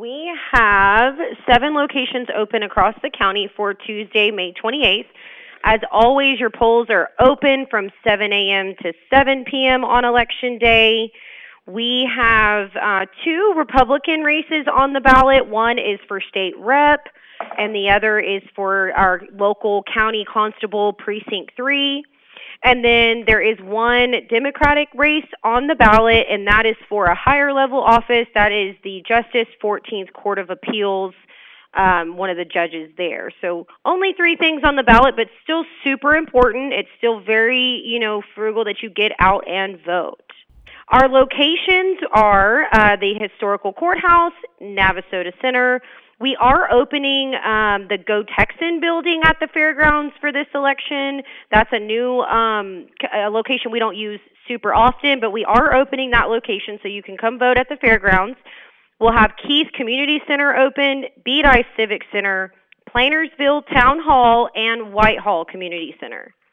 We have 7 locations open across the county for Tuesday, May 28th. As always, your polls are open from 7 a.m. to 7 p.m. on Election Day. We have 2 Republican races on the ballot. One is for state rep, and the other is for our local county constable, Precinct 3. And then there is one Democratic race on the ballot, and that is for a higher level office. That is the Justice 14th Court of Appeals, one of the judges there. So only 3 things on the ballot, but still super important. It's still very, frugal that you get out and vote. Our locations are the Historical Courthouse, Navasota Center. We are opening the Go Texan building at the fairgrounds for this election. That's a new location we don't use super often, but we are opening that location so you can come vote at the fairgrounds. We'll have Keith Community Center open, Beat Civic Center, Plantersville Town Hall, and Whitehall Community Center.